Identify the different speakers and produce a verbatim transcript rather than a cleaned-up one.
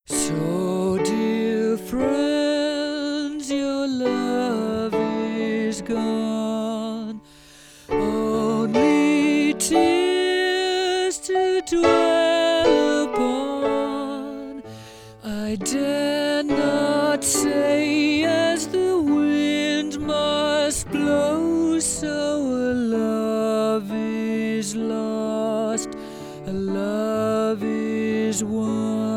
Speaker 1: So, dear friends, your love is gone, only tears to dwell upon. I dare not say as the wind must blow, so a love is lost, a love is won.